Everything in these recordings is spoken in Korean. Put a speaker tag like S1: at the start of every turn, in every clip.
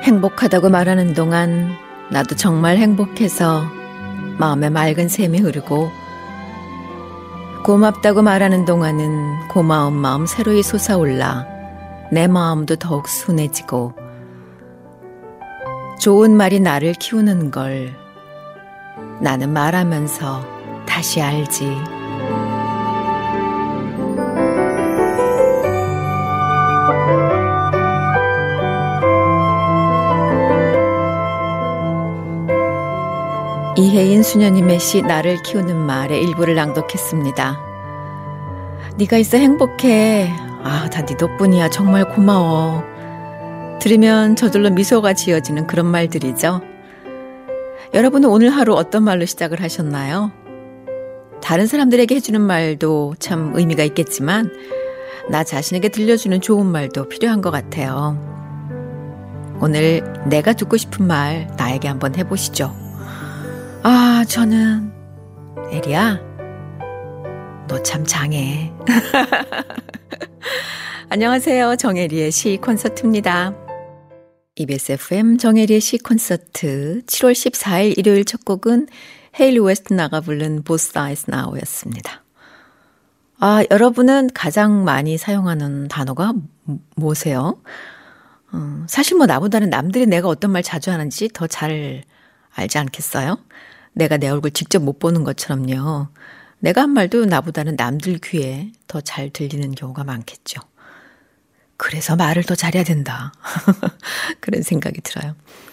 S1: 행복하다고 말하는 동안 나도 정말 행복해서 마음에 맑은 샘이 흐르고, 고맙다고 말하는 동안은 고마운 마음 새로이 솟아올라 내 마음도 더욱 순해지고, 좋은 말이 나를 키우는 걸 나는 말하면서 다시 알지. 이혜인 수녀님의 시 나를 키우는 말의 일부를 낭독했습니다. 네가 있어 행복해. 다 네 덕분이야. 정말 고마워. 들으면 저절로 미소가 지어지는 그런 말들이죠. 여러분은 오늘 하루 어떤 말로 시작을 하셨나요? 다른 사람들에게 해주는 말도 참 의미가 있겠지만 나 자신에게 들려주는 좋은 말도 필요한 것 같아요. 오늘 내가 듣고 싶은 말 나에게 한번 해보시죠. 저는 에리야, 너 참 장해. 안녕하세요. 정혜리의 시 콘서트입니다. EBS FM 정혜리의 시 콘서트 7월 14일 일요일 첫 곡은 헤일리 웨스트나가 부른 Both Sides Now였습니다. 여러분은 가장 많이 사용하는 단어가 뭐세요? 사실 나보다는 남들이 내가 어떤 말 자주 하는지 더 잘 알지 않겠어요? 내가 내 얼굴 직접 못 보는 것처럼요. 내가 한 말도 나보다는 남들 귀에 더 잘 들리는 경우가 많겠죠. 그래서 말을 더 잘해야 된다. 그런 생각이 들어요.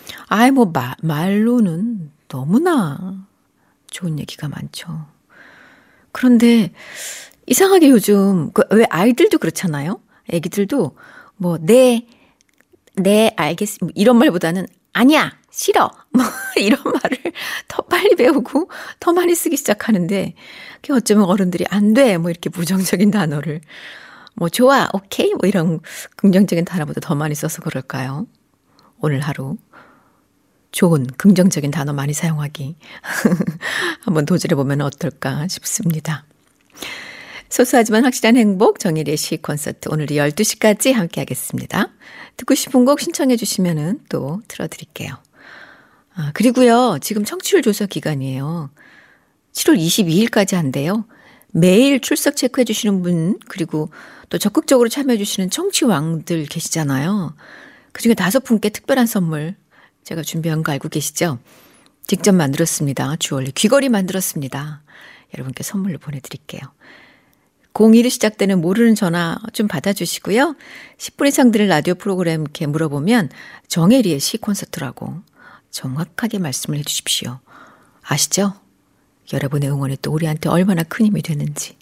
S1: 말로는 너무나 좋은 얘기가 많죠. 그런데 이상하게 요즘 왜 아이들도 그렇잖아요. 애기들도 네 알겠습니다. 이런 말보다는 아니야, 싫어. 이런 말을 더 빨리 배우고 더 많이 쓰기 시작하는데, 그게 어쩌면 어른들이 안 돼. 이렇게 부정적인 단어를 좋아, 오케이. 이런 긍정적인 단어보다 더 많이 써서 그럴까요? 오늘 하루 좋은 긍정적인 단어 많이 사용하기 한번 도전해보면 어떨까 싶습니다. 소소하지만 확실한 행복, 정혜리의 시 콘서트 오늘도 12시까지 함께 하겠습니다. 듣고 싶은 곡 신청해 주시면 또 틀어드릴게요. 그리고요, 지금 청취율 조사 기간이에요. 7월 22일까지 한대요. 매일 출석 체크해 주시는 분, 그리고 또 적극적으로 참여해 주시는 청취왕들 계시잖아요. 그중에 5분께 특별한 선물 제가 준비한 거 알고 계시죠? 직접 만들었습니다. 주얼리 귀걸이 만들었습니다. 여러분께 선물로 보내드릴게요. 02로 시작되는 모르는 전화 좀 받아주시고요. 10분 이상 들은 라디오 프로그램 이렇게 물어보면 정혜리의 시 콘서트라고 정확하게 말씀을 해주십시오. 아시죠? 여러분의 응원이 또 우리한테 얼마나 큰 힘이 되는지.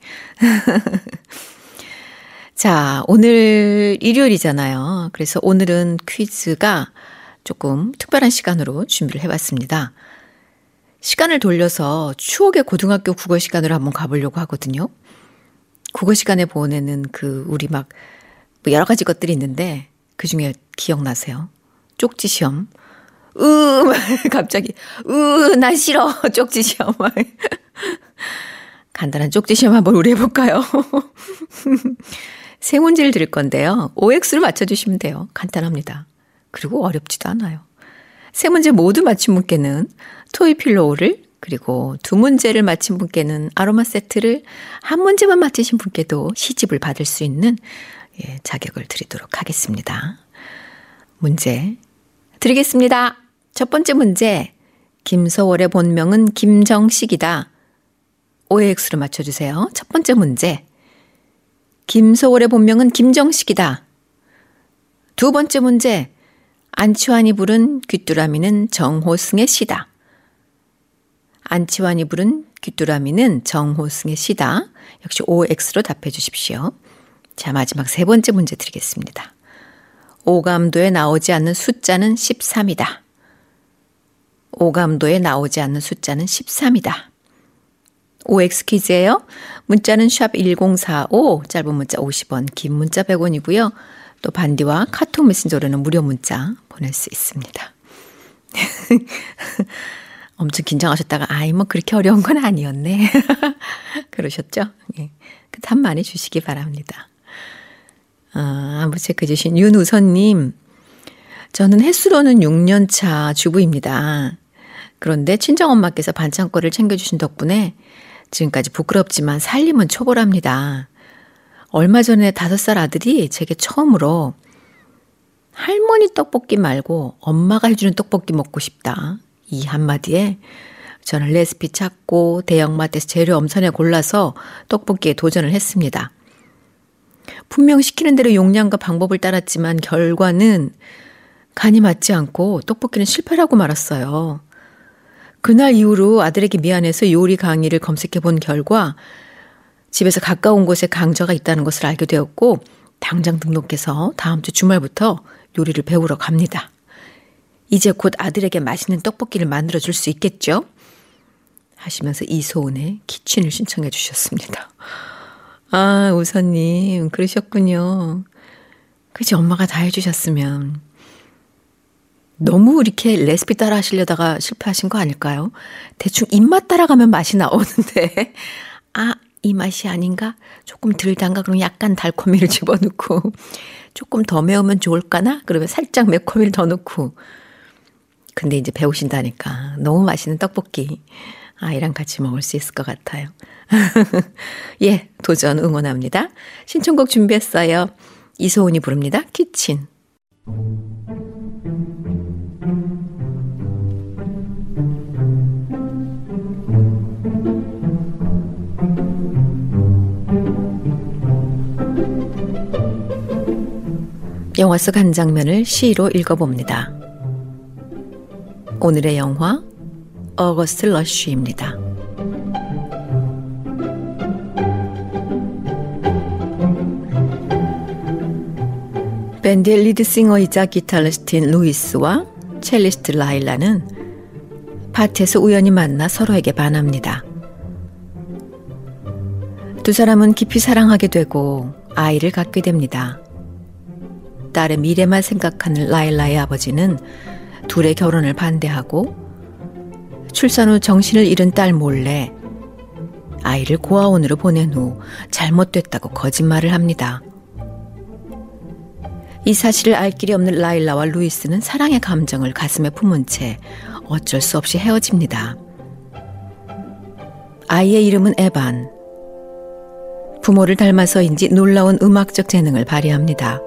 S1: 자, 오늘 일요일이잖아요. 그래서 오늘은 퀴즈가 조금 특별한 시간으로 준비를 해봤습니다. 시간을 돌려서 추억의 고등학교 국어 시간으로 한번 가보려고 하거든요. 국어 시간에 보내는 우리 여러 가지 것들이 있는데 그중에 기억나세요? 쪽지 시험. 갑자기 나 싫어. 쪽지 시험. 간단한 쪽지 시험 한번 우리 해볼까요? 세 문제를 드릴 건데요. OX를 맞춰주시면 돼요. 간단합니다. 그리고 어렵지도 않아요. 세 문제 모두 맞힌 분께는 토이필로우를, 그리고 2문제를 맞힌 분께는 아로마 세트를, 한 문제만 맞히신 분께도 시집을 받을 수 있는 자격을 드리도록 하겠습니다. 문제 드리겠습니다. 첫 번째 문제. 김서월의 본명은 김정식이다. OX로 맞춰주세요. 첫 번째 문제. 김서월의 본명은 김정식이다. 두 번째 문제. 안치환이 부른 귀뚜라미는 정호승의 시다. 안치환이 부른 귀뚜라미는 정호승의 시다. 역시 OX로 답해 주십시오. 자, 마지막 세 번째 문제 드리겠습니다. 오감도에 나오지 않는 숫자는 13이다. 오감도에 나오지 않는 숫자는 13이다. OX 퀴즈예요. 문자는 샵 1045, 짧은 문자 50원, 긴 문자 100원이고요. 또 반디와 카톡 메신저로는 무료 문자 보낼 수 있습니다. 엄청 긴장하셨다가 그렇게 어려운 건 아니었네. 그러셨죠? 답 많이 주시기 바랍니다. 한번 체크해 주신 윤우선님. 저는 햇수로는 6년 차 주부입니다. 그런데 친정엄마께서 반찬거리를 챙겨주신 덕분에 지금까지 부끄럽지만 살림은 초보랍니다. 얼마 전에 5살 아들이 제게 처음으로 할머니 떡볶이 말고 엄마가 해주는 떡볶이 먹고 싶다. 이 한마디에 저는 레시피 찾고 대형마트에서 재료 엄선해 골라서 떡볶이에 도전을 했습니다. 분명 시키는 대로 용량과 방법을 따랐지만 결과는 간이 맞지 않고 떡볶이는 실패라고 말았어요. 그날 이후로 아들에게 미안해서 요리 강의를 검색해 본 결과 집에서 가까운 곳에 강좌가 있다는 것을 알게 되었고 당장 등록해서 다음 주 주말부터 요리를 배우러 갑니다. 이제 곧 아들에게 맛있는 떡볶이를 만들어 줄 수 있겠죠? 하시면서 이소은의 키친을 신청해 주셨습니다. 아, 우선님 그러셨군요. 그치, 엄마가 다 해주셨으면. 너무 이렇게 레시피 따라 하시려다가 실패하신 거 아닐까요? 대충 입맛 따라가면 맛이 나오는데 아, 이 맛이 아닌가? 조금 덜 단가? 그럼 약간 달콤이를 집어넣고 조금 더 매우면 좋을까나? 그러면 살짝 매콤이를 더 넣고. 근데 이제 배우신다니까 너무 맛있는 떡볶이 아이랑 같이 먹을 수 있을 것 같아요. 예, 도전 응원합니다. 신청곡 준비했어요. 이소은이 부릅니다. 키친. 영화 속 한 장면을 시로 읽어봅니다. 오늘의 영화 어거스트 러쉬입니다. 밴드의 리드싱어이자 기타리스트인 루이스와 첼리스트 라일라는 파티에서 우연히 만나 서로에게 반합니다. 두 사람은 깊이 사랑하게 되고 아이를 갖게 됩니다. 딸의 미래만 생각하는 라일라의 아버지는 둘의 결혼을 반대하고 출산 후 정신을 잃은 딸 몰래 아이를 고아원으로 보낸 후 잘못됐다고 거짓말을 합니다. 이 사실을 알 길이 없는 라일라와 루이스는 사랑의 감정을 가슴에 품은 채 어쩔 수 없이 헤어집니다. 아이의 이름은 에반. 부모를 닮아서인지 놀라운 음악적 재능을 발휘합니다.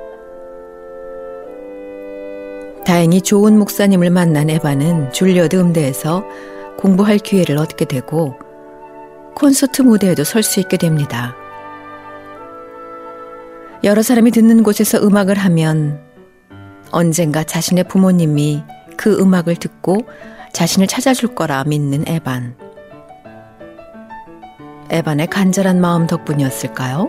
S1: 다행히 좋은 목사님을 만난 에반은 줄리어드 음대에서 공부할 기회를 얻게 되고 콘서트 무대에도 설 수 있게 됩니다. 여러 사람이 듣는 곳에서 음악을 하면 언젠가 자신의 부모님이 그 음악을 듣고 자신을 찾아줄 거라 믿는 에반. 에반의 간절한 마음 덕분이었을까요?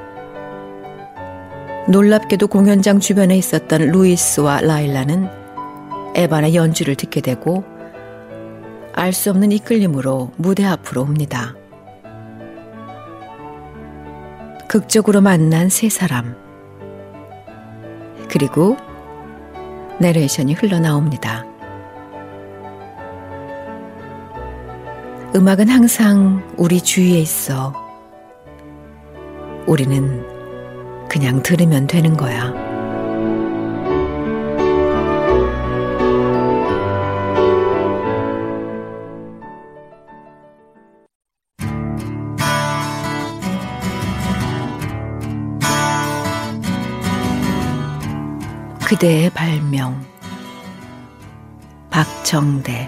S1: 놀랍게도 공연장 주변에 있었던 루이스와 라일라는 에반의 연주를 듣게 되고 알 수 없는 이끌림으로 무대 앞으로 옵니다. 극적으로 만난 세 사람. 그리고 내레이션이 흘러나옵니다. 음악은 항상 우리 주위에 있어. 우리는 그냥 들으면 되는 거야. 그대의 발명. 박정대.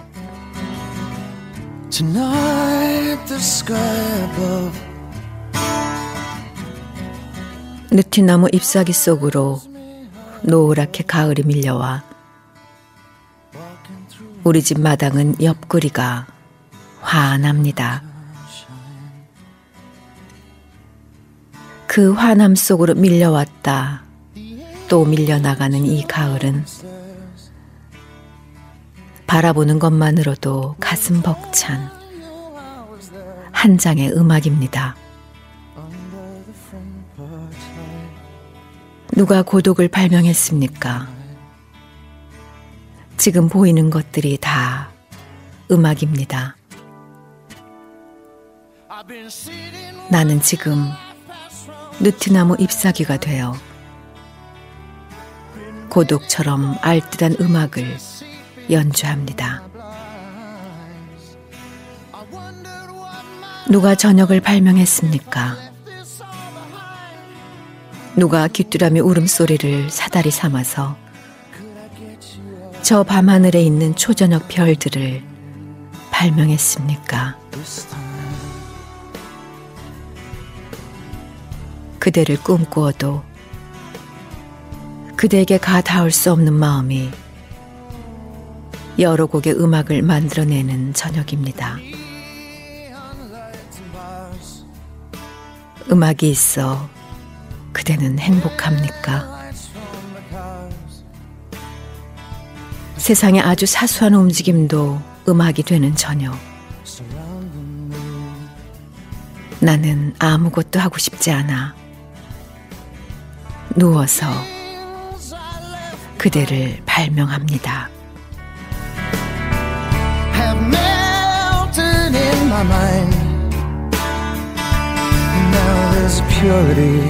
S1: Tonight the sky above. 느티나무 잎사귀 속으로 노랗게 가을이 밀려와 우리 집 마당은 옆구리가 환합니다. 그 환함 속으로 밀려왔다 또 밀려나가는 이 가을은 바라보는 것만으로도 가슴 벅찬 한 장의 음악입니다. 누가 고독을 발명했습니까? 지금 보이는 것들이 다 음악입니다. 나는 지금 느티나무 잎사귀가 되어 고독처럼 알뜰한 음악을 연주합니다. 누가 저녁을 발명했습니까? 누가 귀뚜라미 울음소리를 사다리 삼아서 저 밤하늘에 있는 초저녁 별들을 발명했습니까? 그대를 꿈꾸어도 그대에게 가 닿을 수 없는 마음이 여러 곡의 음악을 만들어내는 저녁입니다. 음악이 있어 그대는 행복합니까? 세상의 아주 사소한 움직임도 음악이 되는 저녁. 나는 아무것도 하고 싶지 않아. 누워서 그대를 발명합니다.
S2: Have melted in my mind. Now there's a purity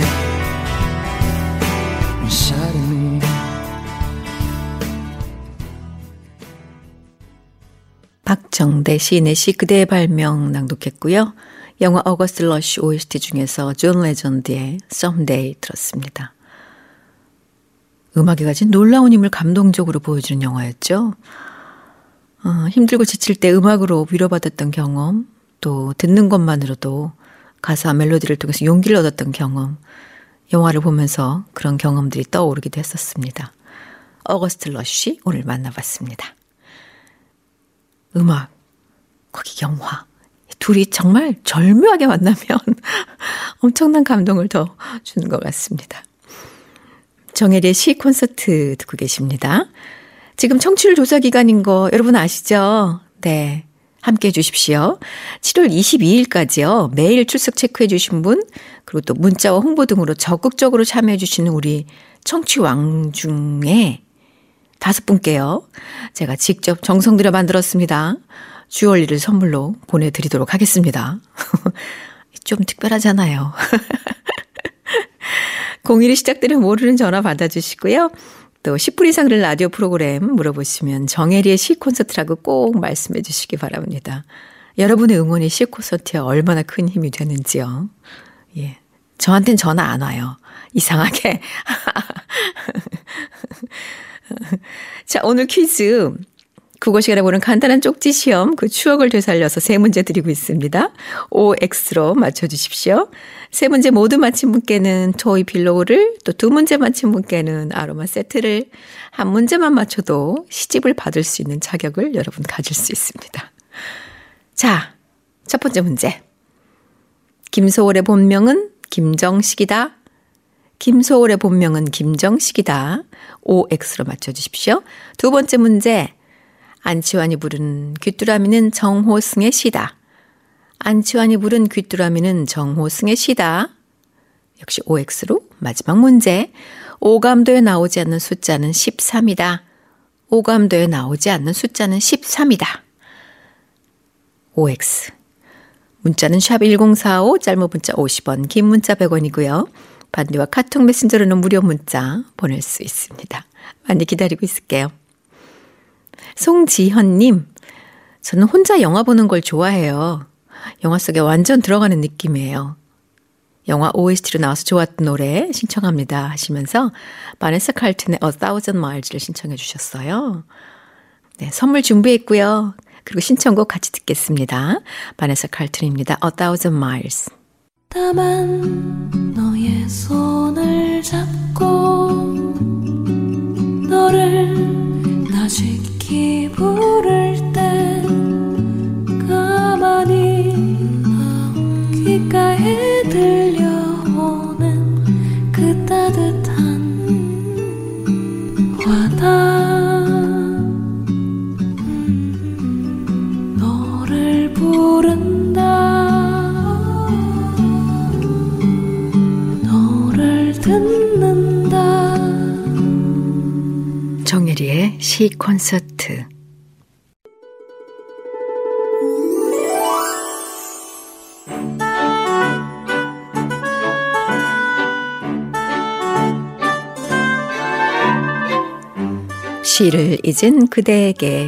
S2: inside of me.
S1: 박정대 시인의 시 그대의 발명 낭독했고요. 영화 어거스트 러쉬 OST 중에서 존 레전드의 Someday 들었습니다. 음악이 가진 놀라운 힘을 감동적으로 보여주는 영화였죠. 힘들고 지칠 때 음악으로 위로받았던 경험, 또 듣는 것만으로도 가사와 멜로디를 통해서 용기를 얻었던 경험, 영화를 보면서 그런 경험들이 떠오르기도 했었습니다. 어거스트 러쉬 오늘 만나봤습니다. 음악, 거기 영화, 둘이 정말 절묘하게 만나면 엄청난 감동을 더 주는 것 같습니다. 정혜리의 시 콘서트 듣고 계십니다. 지금 청취율 조사 기간인 거 여러분 아시죠? 네, 함께 해주십시오. 7월 22일까지요. 매일 출석 체크해 주신 분, 그리고 또 문자와 홍보 등으로 적극적으로 참여해 주시는 우리 청취왕 중에 5분께요. 제가 직접 정성 들여 만들었습니다. 주얼리를 선물로 보내드리도록 하겠습니다. 좀 특별하잖아요. 01이 시작되는 모르는 전화 받아주시고요. 또 10분 이상 들은 라디오 프로그램 물어보시면 정혜리의 시 콘서트라고 꼭 말씀해 주시기 바랍니다. 여러분의 응원이 시 콘서트에 얼마나 큰 힘이 되는지요. 예, 저한테는 전화 안 와요. 이상하게. 자, 오늘 퀴즈. 국어 시간에 보는 간단한 쪽지 시험, 그 추억을 되살려서 3문제 드리고 있습니다. OX로 맞춰주십시오. 3문제 모두 맞힌 분께는 토이 필로우를, 또 2문제 맞힌 분께는 아로마 세트를, 1문제만 맞춰도 시집을 받을 수 있는 자격을 여러분 가질 수 있습니다. 자, 첫 번째 문제. 김소월의 본명은 김정식이다. 김소월의 본명은 김정식이다. OX로 맞춰주십시오. 두 번째 문제. 안치환이 부른 귀뚜라미는 정호승의 시다. 안치환이 부른 귀뚜라미는 정호승의 시다. 역시 OX로 마지막 문제. 오감도에 나오지 않는 숫자는 13이다. 오감도에 나오지 않는 숫자는 13이다. OX. 문자는 샵1045, 짧은 문자 50원, 긴 문자 100원이고요. 반디와 카톡 메신저로는 무료 문자 보낼 수 있습니다. 많이 기다리고 있을게요. 송지현님, 저는 혼자 영화 보는 걸 좋아해요. 영화 속에 완전 들어가는 느낌이에요. 영화 OST로 나와서 좋았던 노래 신청합니다 하시면서 바네사 칼튼의 A Thousand Miles를 신청해 주셨어요. 네, 선물 준비했고요. 그리고 신청곡 같이 듣겠습니다. 바네사 칼튼입니다. A Thousand Miles.
S3: 다만 너의 손을 잡고 너를 나직히 부를 때 가만히 귓가에 들려오는 그 따뜻한 와닿 너를 부른다 너를 듣는다
S1: 정혜리의 시 콘서트. 시를 잊은 그대에게.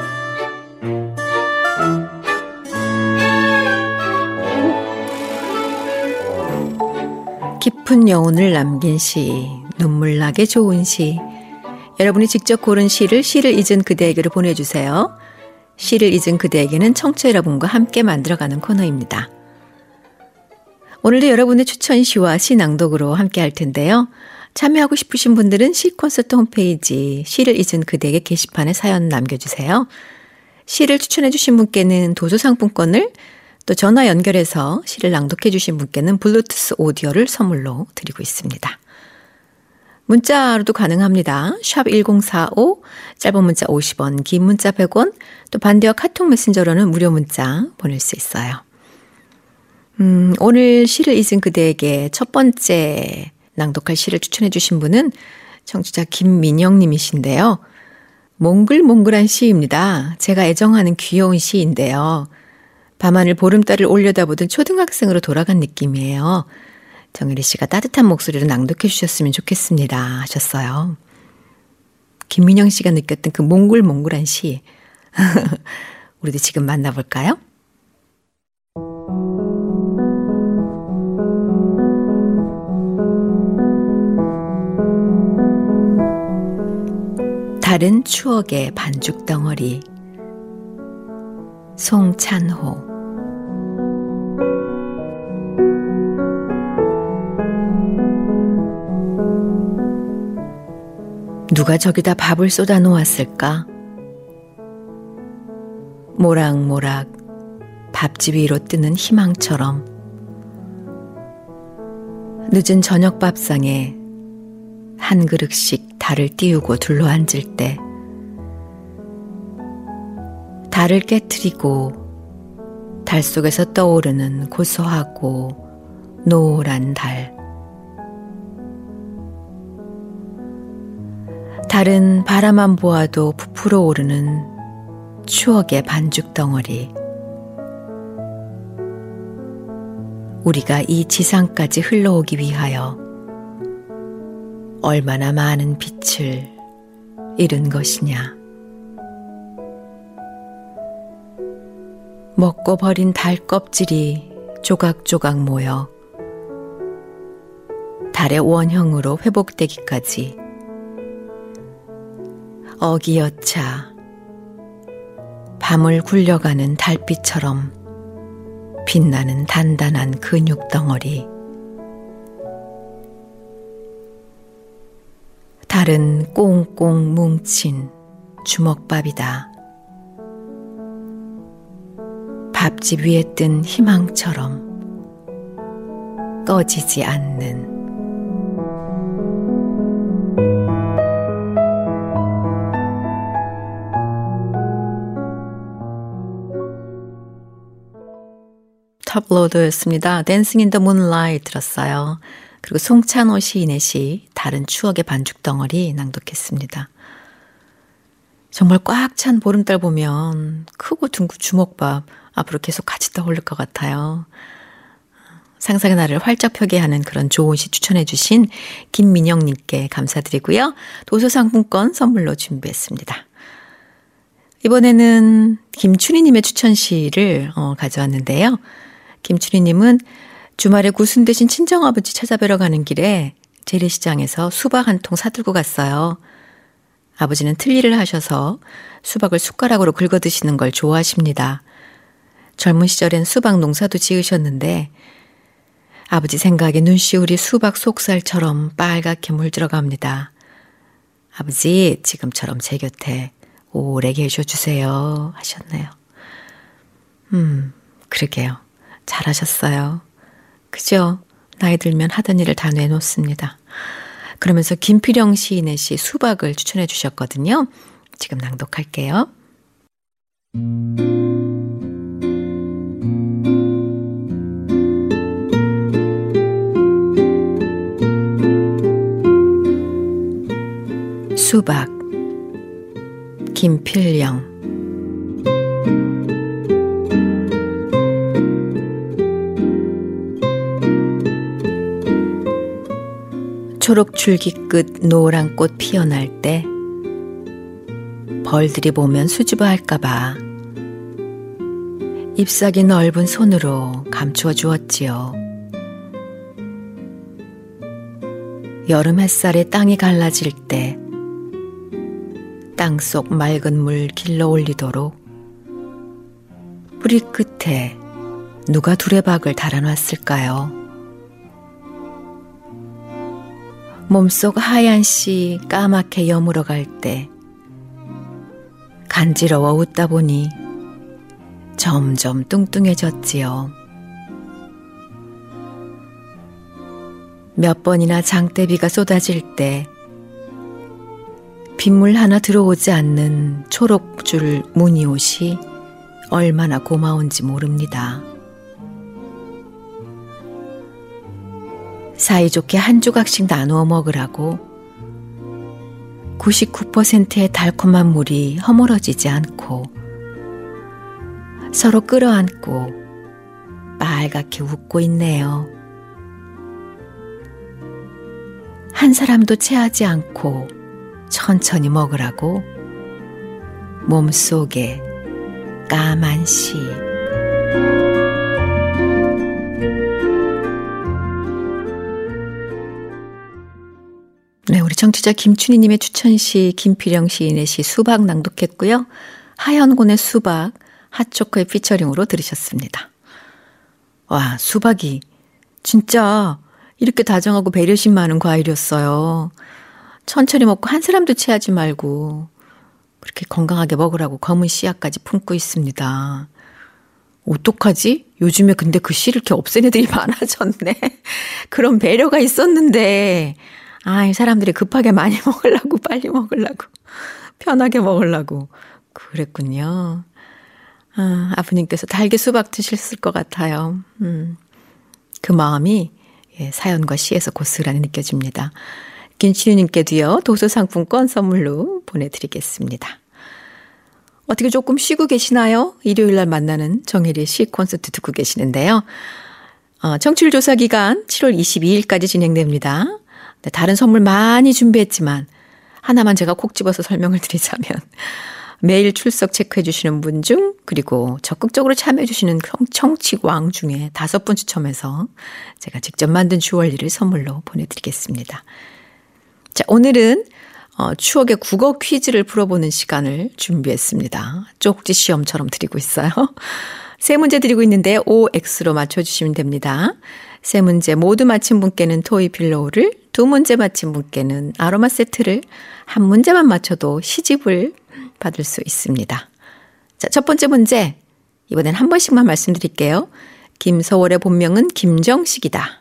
S1: 깊은 여운을 남긴 시, 눈물나게 좋은 시. 여러분이 직접 고른 시를 잊은 그대에게로 보내주세요. 시를 잊은 그대에게는 청취자 여러분과 함께 만들어가는 코너입니다. 오늘도 여러분의 추천 시와 시 낭독으로 함께 할 텐데요. 참여하고 싶으신 분들은 시 콘서트 홈페이지 시를 잊은 그대에게 게시판에 사연 남겨주세요. 시를 추천해 주신 분께는 도서 상품권을, 또 전화 연결해서 시를 낭독해 주신 분께는 블루투스 오디오를 선물로 드리고 있습니다. 문자로도 가능합니다. 샵 1045, 짧은 문자 50원, 긴 문자 100원, 또 반대와 카톡 메신저로는 무료 문자 보낼 수 있어요. 오늘 시를 잊은 그대에게 첫 번째 낭독할 시를 추천해 주신 분은 청취자 김민영 님이신데요. 몽글몽글한 시입니다. 제가 애정하는 귀여운 시인데요. 밤하늘 보름달을 올려다보던 초등학생으로 돌아간 느낌이에요. 정유리 씨가 따뜻한 목소리로 낭독해 주셨으면 좋겠습니다 하셨어요. 김민영 씨가 느꼈던 그 몽글몽글한 시 우리도 지금 만나볼까요? 다른 추억의 반죽 덩어리. 송찬호. 누가 저기다 밥을 쏟아 놓았을까? 모락모락 밥집 위로 뜨는 희망처럼 늦은 저녁 밥상에 한 그릇씩 달을 띄우고 둘러앉을 때 달을 깨트리고 달 속에서 떠오르는 고소하고 노란 달. 달은 바라만 보아도 부풀어 오르는 추억의 반죽 덩어리. 우리가 이 지상까지 흘러오기 위하여 얼마나 많은 빛을 잃은 것이냐. 먹고 버린 달 껍질이 조각조각 모여 달의 원형으로 회복되기까지 어기여차 밤을 굴려가는 달빛처럼 빛나는 단단한 근육 덩어리. 달은 꽁꽁 뭉친 주먹밥이다. 밥집 위에 뜬 희망처럼 꺼지지 않는. 탑로드였습니다. 댄싱 인 더 문라이트 들었어요. 그리고 송찬호 시인의 시 다른 추억의 반죽 덩어리 낭독했습니다. 정말 꽉 찬 보름달 보면 크고 둥근 주먹밥 앞으로 계속 같이 떠오를 것 같아요. 상상의 나를 활짝 펴게 하는 그런 좋은 시 추천해 주신 김민영님께 감사드리고요. 도서상품권 선물로 준비했습니다. 이번에는 김춘희님의 추천시를 가져왔는데요. 김춘희님은 주말에 구순 대신 친정아버지 찾아뵈러 가는 길에 재래시장에서 수박 한 통 사들고 갔어요. 아버지는 틀니를 하셔서 수박을 숟가락으로 긁어 드시는 걸 좋아하십니다. 젊은 시절엔 수박 농사도 지으셨는데 아버지 생각에 눈시울이 수박 속살처럼 빨갛게 물들어갑니다. 아버지, 지금처럼 제 곁에 오래 계셔주세요 하셨네요. 그러게요. 잘하셨어요. 그죠? 나이 들면 하던 일을 다 내놓습니다. 그러면서 김필영 시인의 시 수박을 추천해 주셨거든요. 지금 낭독할게요. 수박, 김필영. 초록 줄기 끝 노란 꽃 피어날 때 벌들이 보면 수줍어할까봐 잎사귀 넓은 손으로 감추어 주었지요. 여름 햇살에 땅이 갈라질 때 땅속 맑은 물 길러 올리도록 뿌리 끝에 누가 두레박을 달아놨을까요? 몸속 하얀 씨 까맣게 여물어 갈 때 간지러워 웃다 보니 점점 뚱뚱해졌지요. 몇 번이나 장대비가 쏟아질 때 빗물 하나 들어오지 않는 초록줄 무늬옷이 얼마나 고마운지 모릅니다. 사이좋게 한 조각씩 나누어 먹으라고 99%의 달콤한 물이 허물어지지 않고 서로 끌어안고 빨갛게 웃고 있네요. 한 사람도 체하지 않고 천천히 먹으라고 몸속에 까만 씨. 네, 우리 청취자 김춘희님의 추천시 김필영 시인의 시 수박 낭독했고요. 하현곤의 수박 핫초코의 피처링으로 들으셨습니다. 와, 수박이 진짜 이렇게 다정하고 배려심 많은 과일이었어요. 천천히 먹고 한 사람도 체하지 말고 그렇게 건강하게 먹으라고 검은 씨앗까지 품고 있습니다. 어떡하지? 요즘에 근데 그 씨를 이렇게 없앤 애들이 많아졌네. 그런 배려가 있었는데 이 사람들이 급하게 많이 먹으려고 빨리 먹으려고 편하게 먹으려고 그랬군요. 아버님께서 달게 수박 드셨을 것 같아요. 그 마음이 사연과 시에서 고스란히 느껴집니다. 김치유님께도요, 도서상품권 선물로 보내드리겠습니다. 어떻게 조금 쉬고 계시나요? 일요일날 만나는 정혜리의 시 콘서트 듣고 계시는데요. 청취율 조사 기간 7월 22일까지 진행됩니다. 네, 다른 선물 많이 준비했지만 하나만 제가 콕 집어서 설명을 드리자면 매일 출석 체크해 주시는 분 중 그리고 적극적으로 참여해 주시는 청취광 중에 5분 추첨해서 제가 직접 만든 주얼리를 선물로 보내드리겠습니다. 자, 오늘은 추억의 국어 퀴즈를 풀어보는 시간을 준비했습니다. 쪽지 시험처럼 드리고 있어요. 3문제 드리고 있는데 OX로 맞춰주시면 됩니다. 3문제 모두 맞힌 분께는 토이필로우를, 2문제 맞힌 분께는 아로마 세트를, 1문제만 맞춰도 시집을 받을 수 있습니다. 자, 첫 번째 문제. 이번엔 한 번씩만 말씀드릴게요. 김서월의 본명은 김정식이다.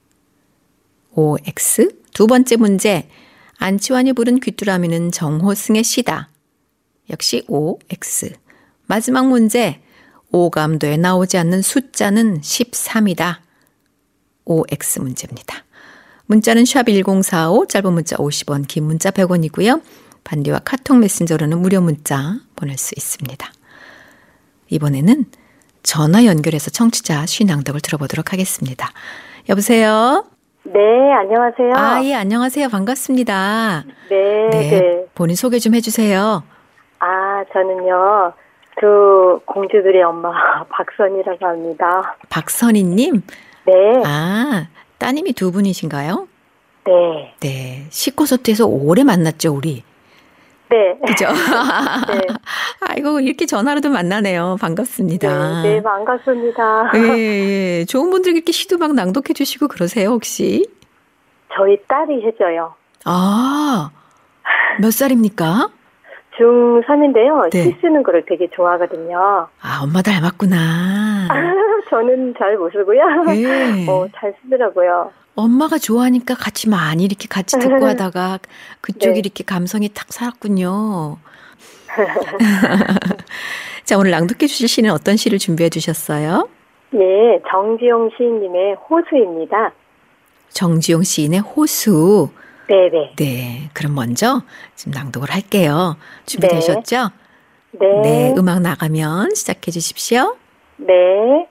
S1: OX. 두 번째 문제. 안치환이 부른 귀뚜라미는 정호승의 시다. 역시 OX. 마지막 문제. 오감도에 나오지 않는 숫자는 13이다. OX 문제입니다. 문자는 샵 1045, 짧은 문자 50원, 긴 문자 100원이고요. 반디와 카톡 메신저로는 무료 문자 보낼 수 있습니다. 이번에는 전화 연결해서 청취자 시낭덕을 들어보도록 하겠습니다. 여보세요?
S4: 네, 안녕하세요.
S1: 예, 안녕하세요. 반갑습니다.
S4: 네.
S1: 본인 소개 좀 해주세요.
S4: 저는요, 두 공주들의 엄마, 박선이라고 합니다.
S1: 박선희님?
S4: 네.
S1: 따님이 두 분이신가요?
S4: 네.
S1: 네. 시코소트에서 오래 만났죠, 우리?
S4: 네.
S1: 그죠?
S4: 네.
S1: 아이고, 이렇게 전화로도 만나네요. 반갑습니다.
S4: 네, 반갑습니다.
S1: 예. 좋은 분들 이렇게 시도 막 낭독해 주시고 그러세요, 혹시?
S4: 저희 딸이 해줘요.
S1: 몇 살입니까?
S4: 중3인데요.
S1: 네.
S4: 시 쓰는 거를 되게 좋아하거든요.
S1: 엄마 닮았구나.
S4: 저는 잘 못 쓰고요.
S1: 네.
S4: 잘 쓰더라고요.
S1: 엄마가 좋아하니까 같이 많이 이렇게 같이 듣고 하다가 그쪽이
S4: 네.
S1: 이렇게 감성이 탁 살았군요. 자, 오늘 낭독해 주실 시는 어떤 시를 준비해 주셨어요?
S4: 예, 정지용 시인님의 호수입니다.
S1: 정지용 시인의 호수.
S4: 네네.
S1: 네, 그럼 먼저 지금 낭독을 할게요. 준비되셨죠?
S4: 네.
S1: 네, 음악 나가면 시작해 주십시오.
S4: 네.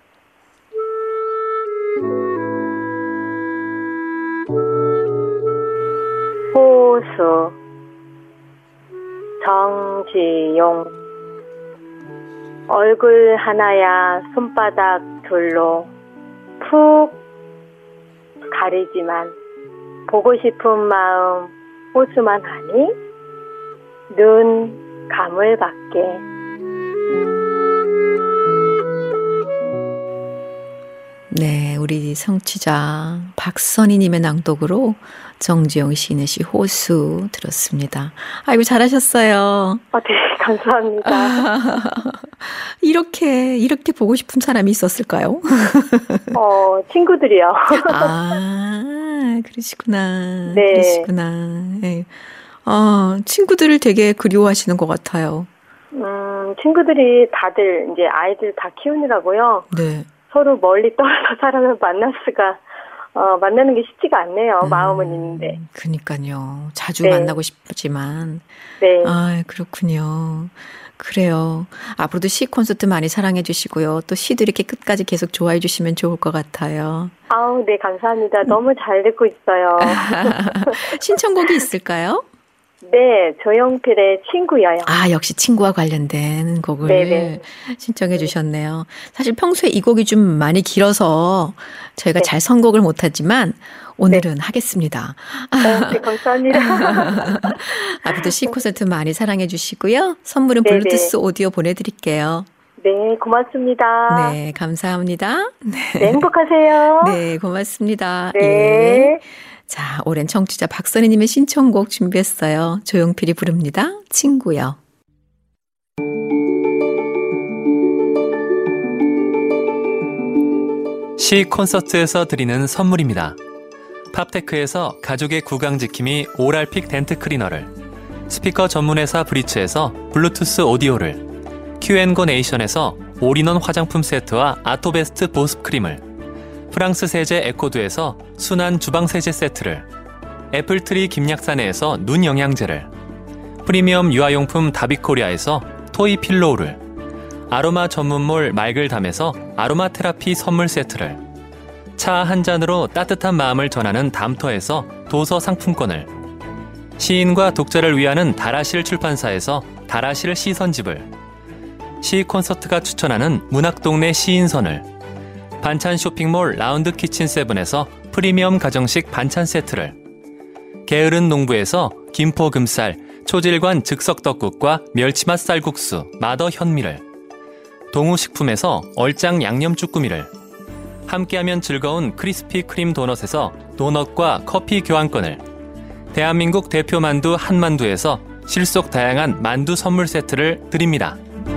S4: 호수 정지용. 얼굴 하나야 손바닥 둘로 푹 가리지만 보고 싶은 마음 호수만 하니 눈 감을 밖에.
S1: 네, 우리 성취자 박선희님의 낭독으로 정지용 시인의 시 호수 들었습니다. 아이고, 잘하셨어요.
S4: 네, 감사합니다.
S1: 이렇게 보고 싶은 사람이 있었을까요?
S4: 친구들이요.
S1: 그러시구나.
S4: 네.
S1: 그러시구나. 네. 친구들을 되게 그리워하시는 것 같아요.
S4: 친구들이 다들 이제 아이들 다 키우느라고요.
S1: 네.
S4: 서로 멀리 떨어져 사람을 만나는 게 쉽지가 않네요. 마음은 있는데.
S1: 그러니까요. 자주
S4: 네.
S1: 만나고 싶지만.
S4: 네.
S1: 그렇군요. 그래요. 앞으로도 시 콘서트 많이 사랑해 주시고요. 또 시도 이렇게 끝까지 계속 좋아해 주시면 좋을 것 같아요.
S4: 네, 감사합니다. 너무 잘 듣고 있어요.
S1: 신청곡이 있을까요?
S4: 네, 조용필의 친구여요.
S1: 역시 친구와 관련된 곡을
S4: 네네.
S1: 신청해 주셨네요. 사실 평소에 이 곡이 좀 많이 길어서 저희가
S4: 네.
S1: 잘 선곡을 못하지만 오늘은 하겠습니다.
S4: 네, 감사합니다.
S1: 앞으로도 시 콘서트 많이 사랑해 주시고요. 선물은
S4: 네네.
S1: 블루투스 오디오 보내드릴게요.
S4: 네, 고맙습니다.
S1: 네, 감사합니다.
S4: 네, 행복하세요.
S1: 네, 고맙습니다.
S4: 네.
S1: 예. 자, 오랜 청취자 박선희님의 신청곡 준비했어요. 조용필이 부릅니다. 친구요.
S5: 시 콘서트에서 드리는 선물입니다. 팝테크에서 가족의 구강지킴이 오랄픽 덴트 클리너를, 스피커 전문회사 브리츠에서 블루투스 오디오를, Q&Go 네이션에서 올인원 화장품 세트와 아토베스트 보습 크림을, 프랑스 세제 에코두에서 순한 주방 세제 세트를, 애플트리 김약사네에서 눈 영양제를, 프리미엄 유아용품 다비코리아에서 토이 필로우를, 아로마 전문몰 말글담에서 아로마 테라피 선물 세트를, 차 한 잔으로 따뜻한 마음을 전하는 담터에서 도서 상품권을, 시인과 독자를 위하는 다라실 출판사에서 다라실 시선집을, 시 콘서트가 추천하는 문학동네 시인선을, 반찬 쇼핑몰 라운드 키친 세븐에서 프리미엄 가정식 반찬 세트를, 게으른 농부에서 김포 금쌀, 초질관 즉석 떡국과 멸치맛 쌀국수, 마더 현미를, 동우식품에서 얼짱 양념 쭈꾸미를, 함께하면 즐거운 크리스피 크림 도넛에서 도넛과 커피 교환권을, 대한민국 대표 만두 한만두에서 실속 다양한 만두 선물 세트를 드립니다.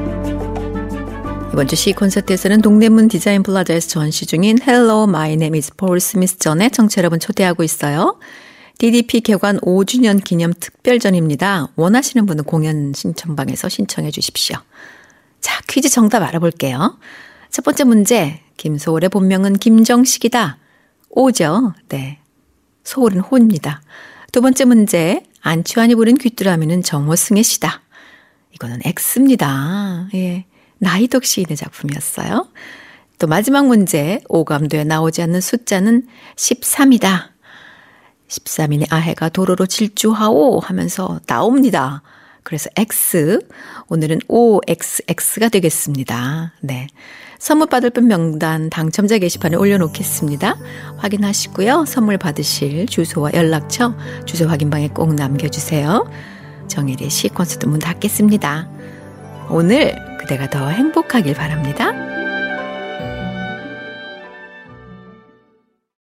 S1: 이번 주 시 콘서트에서는 동대문 디자인 플라자에서 전시 중인 Hello, My Name is Paul Smith 전에 청취자 여러분 초대하고 있어요. DDP 개관 5주년 기념 특별전입니다. 원하시는 분은 공연 신청방에서 신청해 주십시오. 자, 퀴즈 정답 알아볼게요. 첫 번째 문제, 김소월의 본명은 김정식이다. 오죠? 네. 소월은 호입니다. 두 번째 문제, 안치환이 부른 귀뚜라미는 정호승의 시다. 이거는 X입니다. 예. 나이덕 시인의 작품이었어요. 또 마지막 문제, 오감도에 나오지 않는 숫자는 13이다. 13인의 아해가 도로로 질주하오 하면서 나옵니다. 그래서 X, 오늘은 OXX가 되겠습니다. 네. 선물 받을 분 명단 당첨자 게시판에 올려놓겠습니다. 확인하시고요. 선물 받으실 주소와 연락처, 주소 확인방에 꼭 남겨주세요. 정일의 시 콘서트 문 닫겠습니다. 오늘 그대가 더 행복하길 바랍니다.